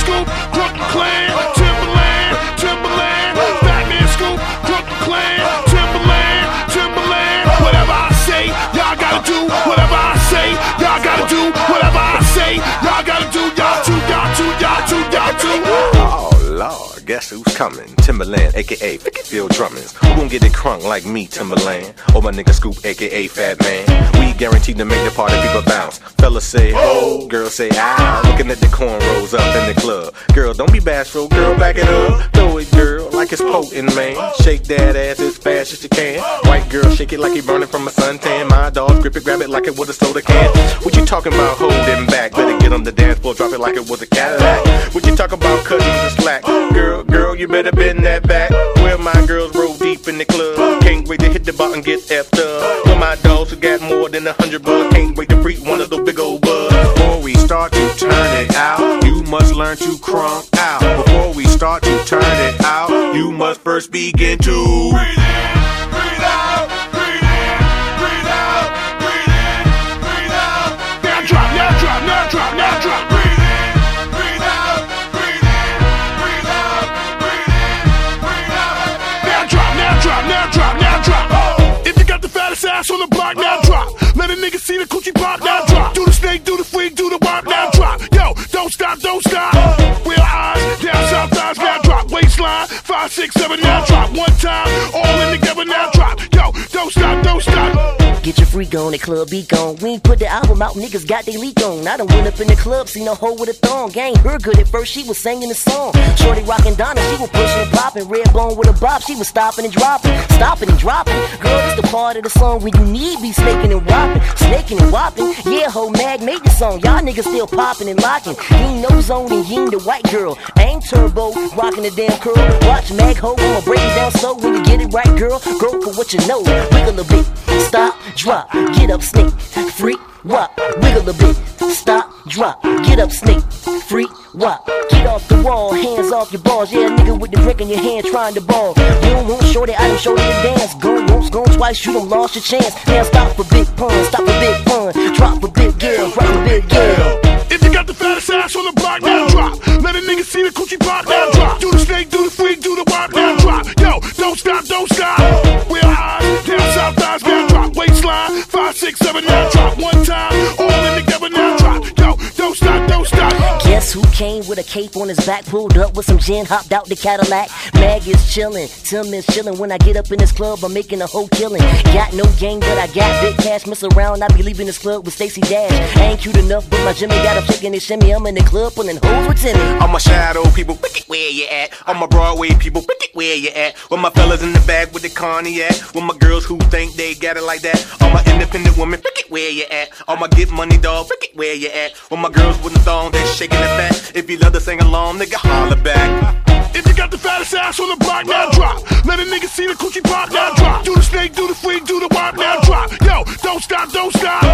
Scoop, Brooklyn Clan, Timberland, Timberland, Batman Scoop, Brooklyn Clan, Timberland, Timberland. Whatever I say, y'all gotta do. Whatever I say, y'all gotta do. Whatever I say, y'all gotta do. Y'all too, y'all too, y'all too, y'all too. Oh Lord, guess who's coming? Timberland, aka Phil Drummond. Who gon' get it crunk like me, Timberland? Or my nigga Scoop, aka Fat Man. We guaranteed to make the party people bounce. Fellas say ho, girls say ow. Looking at the cornrows up in the club. Girl, don't be bashful, girl, back it up. Throw it, girl, like it's potent, man. Shake that ass as fast as you can. White girl, shake it like he burning from a suntan. My dog, grip it, grab it like it was a soda can. What you talking about holding back? Better get on the dance floor, drop it like it was a Cadillac. What you talking about cutting the slack? Girl, you better bend that back. Where my girls roll deep in the club. Can't wait to hit the bar and get effed up. Where my dogs who got more than 100 bucks. Can't wait to freak one of those big old bugs. Before we start to turn it out, you must learn to crunk out. Before we start to turn it out, you must first begin to breathe in, breathe out, breathe in, breathe out, breathe in, breathe out. Now drop, now drop, now drop, now drop. Breathe in, breathe out, breathe in, breathe out, breathe in, breathe out. Now drop, now drop, now drop, now drop. If you got the fattest ass on the block, now drop. Let a nigga see the coochie pop, now drop. Do the snake, do the freak, do the wop, now drop. Yo, don't stop, don't stop. Real eyes, down south thighs, now drop. Waistline, 5, 6, 7, now drop. One time, all in together, now drop. Yo, don't stop, don't stop. Get your freak on, the club be gone. We ain't put the album out, niggas got they leak on. I done went up in the club, seen a hoe with a thong. Ain't her good at first, she was singing the song. Shorty rockin' Donna, she was pushing and popping. Redbone with a bop, she was stopping and dropping. Stopping and dropping. Girl, this the part of the song when you need be snaking and whopping. Snaking and whopping. Yeah, ho, Mag made the song. Y'all niggas still popping and locking. He ain't no zone and he ain't the white girl. I ain't turbo, rocking the damn curl. Watch Mag ho, I'ma break it down slow. When you get it right, girl, go for what you know. Wiggle a bit, stop, drop, get up, snake, freak, wop. Wiggle a bit, stop, drop, get up, snake, freak, wop. Get off the wall, hands off your balls. Yeah, nigga with the drink in your hand trying to ball. You don't want shorty, I done showed you to dance. Go once, go twice, you done lost your chance. Now stop for big pun, stop for big fun. Drop for big girl, rock for big girl. If you got the fattest ass on the block, now drop. Let a nigga see the coochie pop, now drop. Do the snake, do the freak, do the wop, now drop. Yo, don't stop, don't stop. Real eyes, down south thighs, now drop. Waistline, 5, 6, 7, now drop. One time, all in together, now drop. Yo, don't stop, don't stop. Guess who came with a cape on his back, pulled up with some gin, hopped out the Cadillac. Mag is chillin', Tim is chillin'. When I get up in this club, I'm making a whole killin'. Got no game, but I got big cash. Mess around, I be leaving this club with Stacey Dash. I ain't cute enough, but my Jimmy got a shaking and shimmy. I'm in the club pulling hoes with Timmy. All my shadow people, pick it where you at. All my Broadway people, pick it where you at. With my fellas in the bag with the cognac. With my girls who think they got it like that. All my independent women, pick it where you at. All my get money dog, pick it where you at. With my girls with the thong, they shaking the fat. If you love to sing along, nigga, holler back. If you got the fattest ass on the block, now drop. Let a nigga see the coochie pop, now drop. Do the snake, do the freak, do the wop, now drop. Yo, don't stop, don't stop.